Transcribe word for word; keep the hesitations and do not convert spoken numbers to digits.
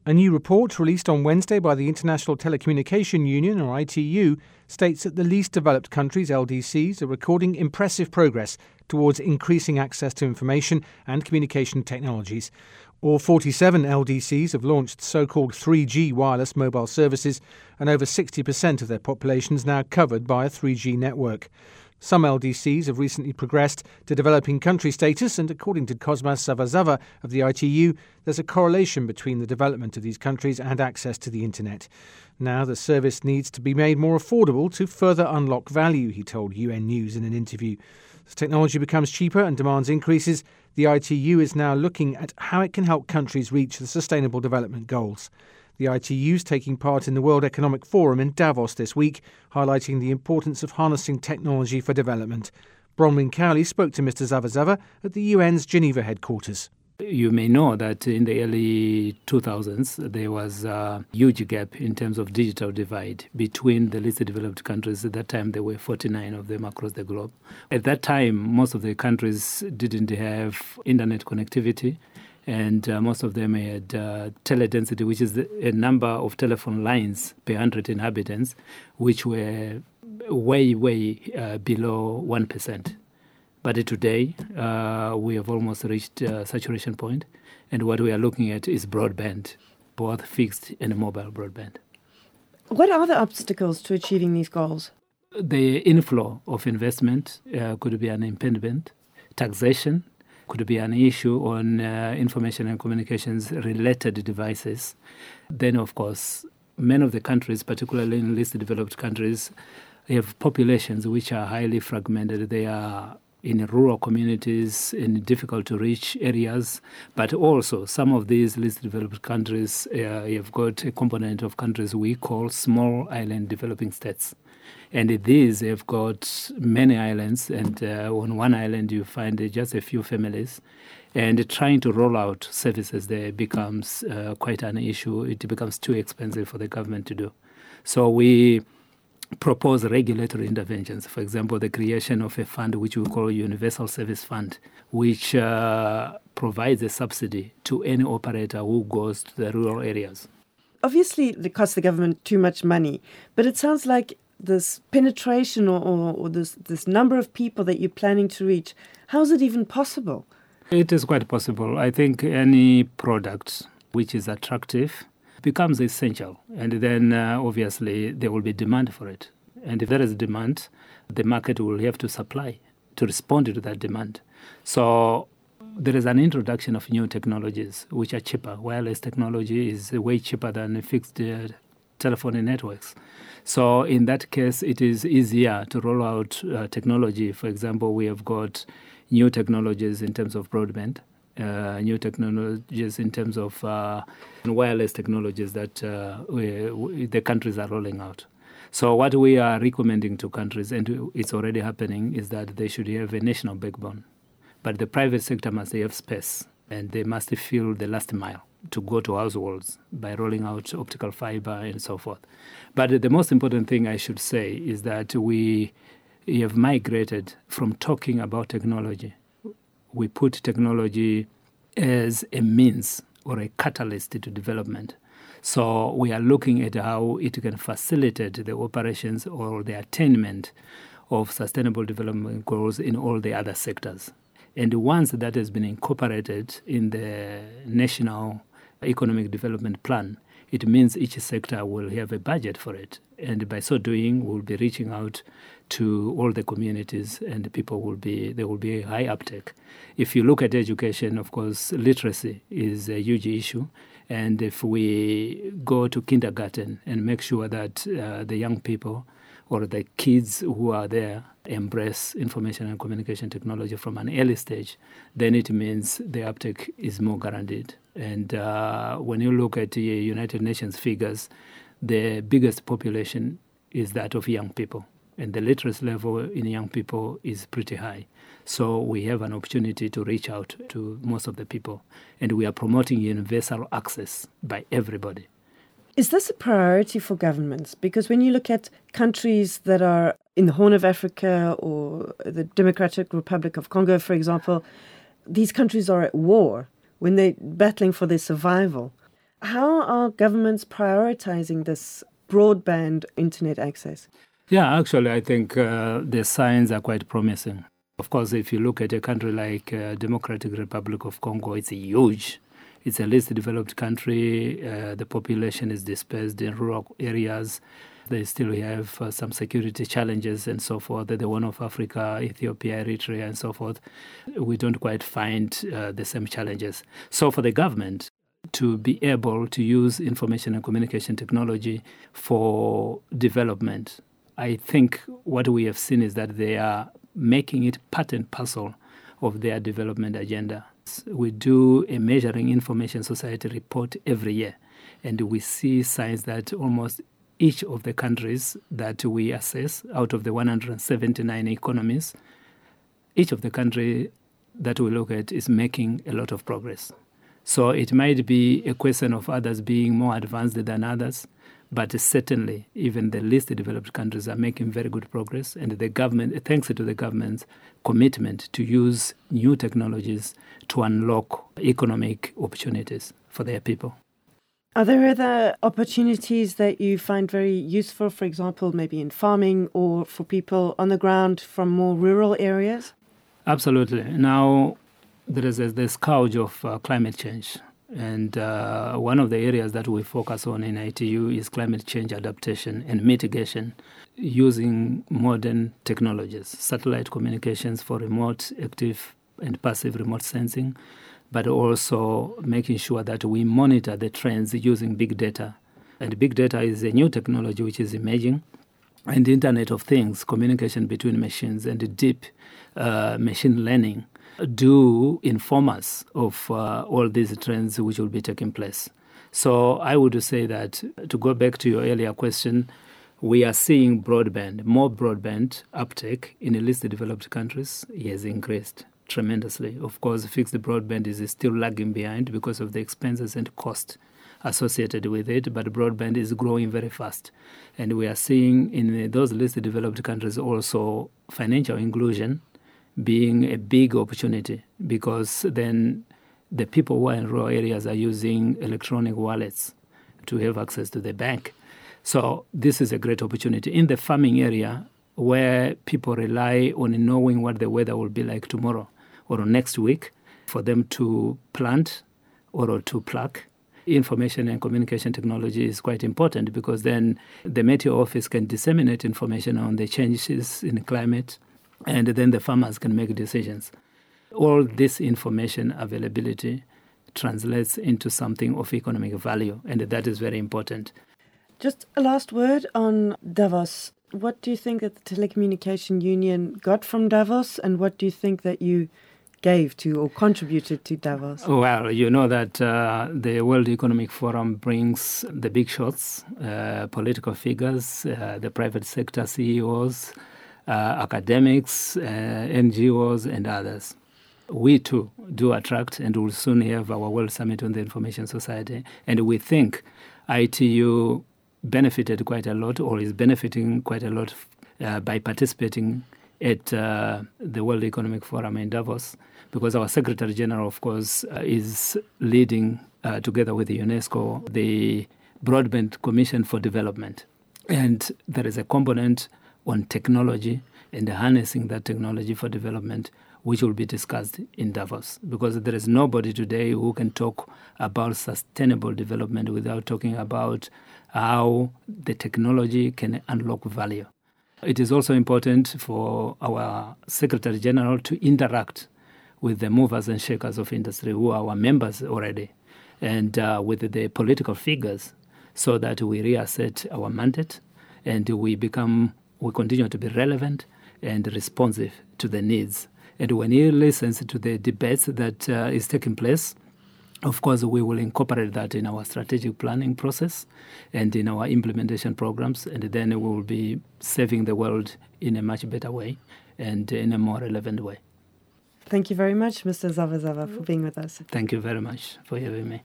A new report released on Wednesday by the International Telecommunication Union, or I T U, states that the least developed countries, L D Cs, are recording impressive progress towards increasing access to information and communication technologies. All forty-seven L D Cs have launched so-called three G wireless mobile services, and over sixty percent of their population is now covered by a three G network. Some L D Cs have recently progressed to developing country status, and according to Cosmas Savazava of the I T U, there's a correlation between the development of these countries and access to the internet. Now the service needs to be made more affordable to further unlock value, he told U N News in an interview. As technology becomes cheaper and demand increases, the I T U is now looking at how it can help countries reach the Sustainable Development Goals. The I T U is taking part in the World Economic Forum in Davos this week, highlighting the importance of harnessing technology for development. Bronwyn Cowley spoke to Mister Zavazava at the U N's Geneva headquarters. You may know that in the early two thousands, there was a huge gap in terms of digital divide between the least developed countries. At that time, there were forty-nine of them across the globe. At that time, most of the countries didn't have internet connectivity, and uh, most of them had uh, teledensity, which is a number of telephone lines per one hundred inhabitants, which were way, way uh, below one percent. But today, uh, we have almost reached uh, saturation point, and what we are looking at is broadband, both fixed and mobile broadband. What are the obstacles to achieving these goals? The inflow of investment uh, could be an impediment. Taxation could be an issue on uh, information and communications related devices. Then, of course, many of the countries, particularly in least developed countries, have populations which are highly fragmented. They are in rural communities, in difficult-to-reach areas, but also some of these least developed countries uh, have got a component of countries we call small island developing states. And these have got many islands, and uh, on one island you find uh, just a few families. And trying to roll out services there becomes uh, quite an issue. It becomes too expensive for the government to do. So we propose regulatory interventions. For example, the creation of a fund which we call Universal Service Fund, which uh, provides a subsidy to any operator who goes to the rural areas. Obviously, it costs the government too much money, but it sounds like this penetration or, or, or this, this number of people that you're planning to reach, how is it even possible? It is quite possible. I think any product which is attractive becomes essential, and then uh, obviously there will be demand for it. And if there is demand, the market will have to supply to respond to that demand. So there is an introduction of new technologies which are cheaper. Wireless technology is way cheaper than fixed uh, telephony networks. So in that case, it is easier to roll out uh, technology. For example, we have got new technologies in terms of broadband, uh, new technologies in terms of uh, wireless technologies that uh, we, we, the countries are rolling out. So what we are recommending to countries, and it's already happening, is that they should have a national backbone. But the private sector must have space, and they must fill the last mile to go to households by rolling out optical fiber and so forth. But the most important thing I should say is that we have migrated from talking about technology. We put technology as a means or a catalyst to development. So we are looking at how it can facilitate the operations or the attainment of sustainable development goals in all the other sectors. And once that has been incorporated in the National Economic Development Plan, it means each sector will have a budget for it. And by so doing, we'll be reaching out to all the communities, and the people will be, there will be a high uptake. If you look at education, of course, literacy is a huge issue. And if we go to kindergarten and make sure that uh, the young people or the kids who are there embrace information and communication technology from an early stage, then it means the uptake is more guaranteed. And uh, when you look at the United Nations figures, the biggest population is that of young people. And the literacy level in young people is pretty high. So we have an opportunity to reach out to most of the people. And we are promoting universal access by everybody. Is this a priority for governments? Because when you look at countries that are in the Horn of Africa or the Democratic Republic of Congo, for example, these countries are at war when they're battling for their survival. How are governments prioritizing this broadband internet access? Yeah, actually, I think uh, the signs are quite promising. Of course, if you look at a country like uh, Democratic Republic of Congo, it's huge. It's a least developed country. Uh, the population is dispersed in rural areas. They still have uh, some security challenges and so forth. The one of Africa, Ethiopia, Eritrea, and so forth, we don't quite find uh, the same challenges. So for the government to be able to use information and communication technology for development, I think what we have seen is that they are making it part and parcel of their development agenda. We do a measuring information society report every year, and we see signs that almost each of the countries that we assess out of the one hundred seventy-nine economies, each of the countries that we look at is making a lot of progress. So it might be a question of others being more advanced than others, but certainly even the least developed countries are making very good progress, and the government, thanks to the government's commitment to use new technologies to unlock economic opportunities for their people. Are there other opportunities that you find very useful, for example, maybe in farming or for people on the ground from more rural areas? Absolutely. Now, there is a, the scourge of uh, climate change. And uh, one of the areas that we focus on in I T U is climate change adaptation and mitigation using modern technologies, satellite communications for remote, active and passive remote sensing, but also making sure that we monitor the trends using big data. And big data is a new technology which is emerging, and the Internet of Things, communication between machines, and deep uh, machine learning do inform us of uh, all these trends which will be taking place. So I would say that, to go back to your earlier question, we are seeing broadband, more broadband uptake in the least developed countries. It has increased tremendously. Of course, fixed broadband is still lagging behind because of the expenses and cost associated with it, but broadband is growing very fast. And we are seeing in those least developed countries also financial inclusion being a big opportunity, because then the people who are in rural areas are using electronic wallets to have access to the bank. So this is a great opportunity. In the farming area, where people rely on knowing what the weather will be like tomorrow or next week for them to plant or to pluck, information and communication technology is quite important, because then the Meteo office can disseminate information on the changes in climate, and then the farmers can make decisions. All this information availability translates into something of economic value, and that is very important. Just a last word on Davos. What do you think that the Telecommunication Union got from Davos, and what do you think that you gave to or contributed to Davos? Well, you know that uh, the World Economic Forum brings the big shots, uh, political figures, uh, the private sector C E Os, Uh, academics, uh, N G Os, and others. We too do attract, and will soon have our World Summit on the Information Society. And we think I T U benefited quite a lot, or is benefiting quite a lot uh, by participating at uh, the World Economic Forum in Davos, because our Secretary General, of course, uh, is leading, uh, together with the UNESCO, the Broadband Commission for Development. And there is a component on technology and harnessing that technology for development, which will be discussed in Davos, because there is nobody today who can talk about sustainable development without talking about how the technology can unlock value. It is also important for our Secretary General to interact with the movers and shakers of industry, who are our members already, and uh, with the political figures, so that we reassert our mandate and we become we continue to be relevant and responsive to the needs. And when he listens to the debates that uh, is taking place, of course, we will incorporate that in our strategic planning process and in our implementation programs, and then we will be serving the world in a much better way and in a more relevant way. Thank you very much, Mister Zavazava, for being with us. Thank you very much for having me.